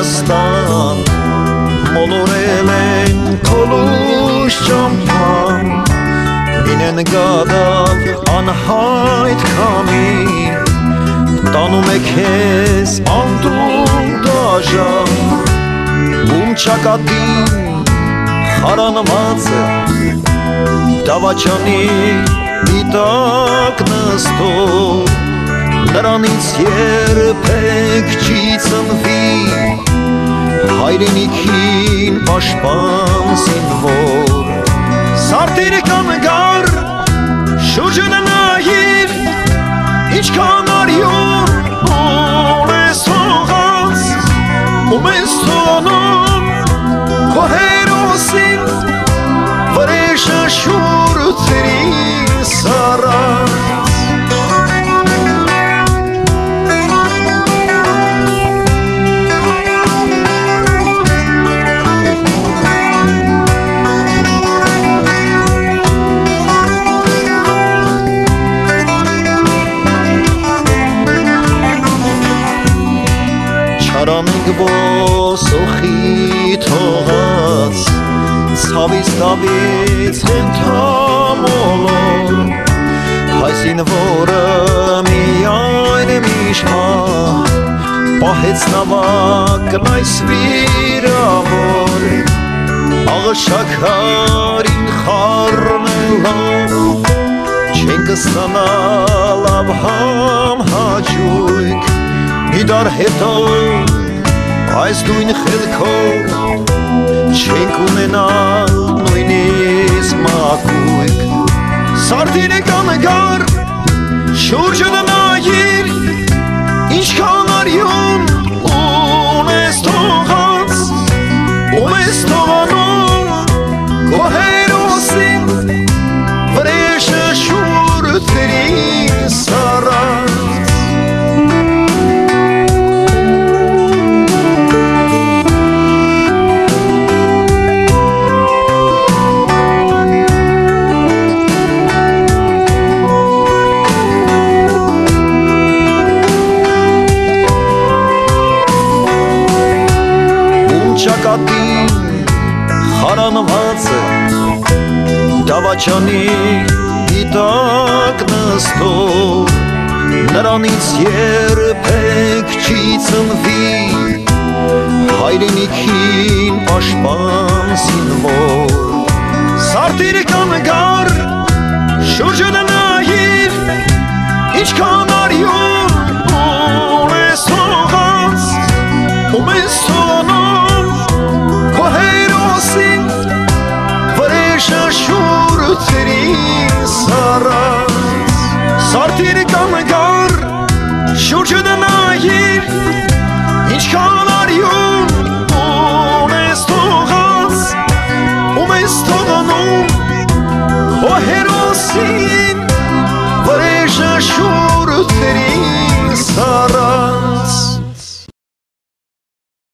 Հայաստան մոլորել են քոլուշ ճամփան ինեն գադալ անհայտ քամի տանում է քեզ անդուն դաժան ում ճակատին խարանված է դավաճանի միտակ նստող նրանից երբեք չի ծնվի հայրենիքին պաշտպան զինվոր սարտերը կանգար շուրջը նայիր ինչքան արյուն ունես հողած ում ես թողնում քո հերոսին վրեժը շուրթերին սառած Չարանենք ոսոխի թողած ցավից տավից հենթամոլոր հայսին որը միայն միշմա պահեց նավակ լայս վիրավոր աղշակարին խառնելով չենք ստանալ աբհամ հաճույք Իդար հետո այս նույն խելքով չենք ունենալ նույնիսկ մակույկ Սարտինը կանգար շուրջը նայիր ինչքան արյուն ունես թողած ում ես թողնում քո հերոսին վրեժը շուրթերին սառած Ճակատին խարանված է դավաճանի միտակ նստող նրանից երբեք չի ծնվի հայրենիքին պաշտպան զինվոր սարտերը կանգար շուրջը նայիր ինչքան արյուն ունես թողած ում ես թողնում քո հերոսին վրեժը շուրթերի